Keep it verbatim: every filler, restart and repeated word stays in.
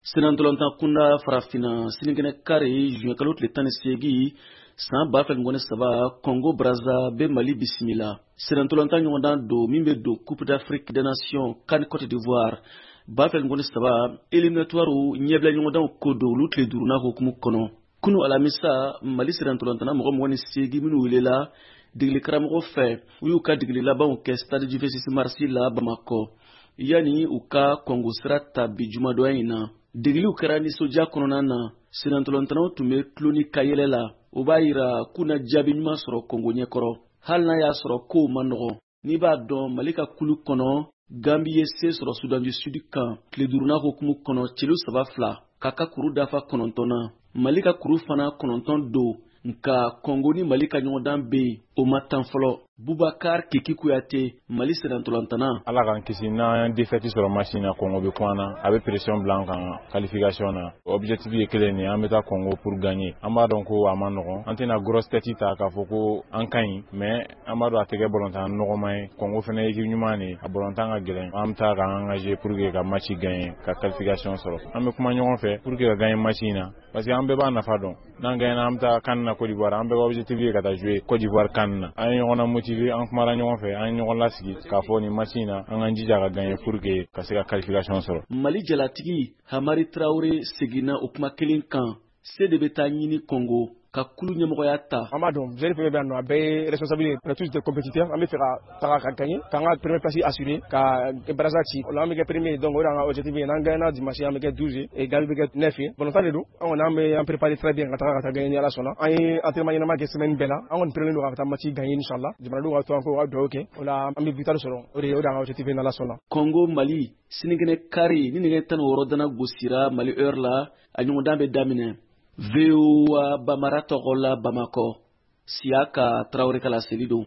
Senantolanta kunda farafina sinikene kari junyakalo tile tan ni seegin san ba fila ni kɔni saba Congo Brazza bɛ Mali bisimila. Senantolanta ɲɔgɔndan don min bɛ don Coupe d'Afrique des Nations CAN Côte d'Ivoire ba fila ni kɔni saba éliminatoire ɲɛbila ɲɔgɔndanw ko don olu tile duurunan hukumu kɔnɔ. Kunu alamisa Mali senantolantana mɔgɔ mɔgɔ ni seegin minnu welela degeli karamɔgɔ fɛ u y'u ka degeli labanw kɛ stade Juventus Marsi la Bamakɔ yani u ka Congo sira ta bi jumadɔya in na. Degeliw kɛra nisɔndiya kɔnɔna na senantolantanaw tun bɛ tulo ni kayɛlɛ la o b'a yira k'u na jaabi ɲuman sɔrɔ Congo ɲɛkɔrɔ hali n'a y'a sɔrɔ kow ma nɔgɔ. N'i b'a dɔn Mali ka kulu kɔnɔ Gambi ye se sɔrɔ Sudan du Sud kan tile duurunan hukumu kɔnɔ celu saba fila k'a ka kuru dafa kɔnɔntɔn na. Mali ka kuru fana kɔnɔntɔn don nka Congo ni Mali ka ɲɔgɔndan bɛ yen o ma tan fɔlɔ. Boubacar Keki Kuyate Mali senantolantana ala k'an kisi n'an défaite sɔrɔ match na Congo bɛ kɔn na a bɛ pression bila an kan qualification na objectif ye kelen ni an bɛ taa Congo pour gagner an b'a dɔn ko a ma nɔgɔn an tɛna grosse tête ta k'a fɔ ko an ka ɲi mais an b'a dɔn a tɛ kɛ ballontan nɔgɔman ye Congo fana équipe ɲuman de a ballontan ka gɛlɛn an bɛ taa k'an engager pour que ka match gagner ka qualification sɔrɔ an bɛ kuma ɲɔgɔn fɛ pour que ka gagner match in na parce que an bɛɛ b'a nafa dɔn n'an gagner an bɛ taa CAN na Côte d'Ivoire an bɛɛ ka objectif ye ka taa jouer Côte d'Ivoire CAN na an ye ɲɔgɔn na motiver an kumara ɲɔgɔn fɛ an ye ɲɔgɔn lasigi k'a fɔ ni match in na an k'an jija ka gagner pour que ka se ka qualification sɔrɔ. Mali jalatigi Hamari Traoré seginna o kuma kelen kan se de bɛ taa ɲini Congo ka kulu ɲɛmɔgɔya ta. An b'a dɔn jeune fɛn fɛn bɛ yan nɔ a bɛɛ ye responsabilité on est tous des compétiteurs an bɛ fɛ ka taga ka gagner k'an ka première place assurer ka Brazza ci o la an bɛ kɛ premier donc o de y'an ka objectif ye n'an gagnera dimanche an bɛ kɛ douze et Gabi bɛ kɛ neuf ye ballontan de don an kɔni an bɛ an préparer très bien ka taga ka taa gagner ni Ala sɔnna an ye entraînement ɲɛnama kɛ semaine bɛɛ la an kɔni perelen don ka taa match gagner inchallah jamanadenw ka to an ko ka dugawu kɛ o la an bɛ victoire sɔrɔ o de o de y'an ka objectif ye ni Ala sɔnna. Congo Mali sinikɛnɛ kari ni nɛgɛ tan ni wɔɔrɔ dana gosira Mali heure la a ɲɔgɔndan bɛ daminɛ. V O A Bamara tɔgɔ la Bamakɔ Siaka Traoré kala seli don.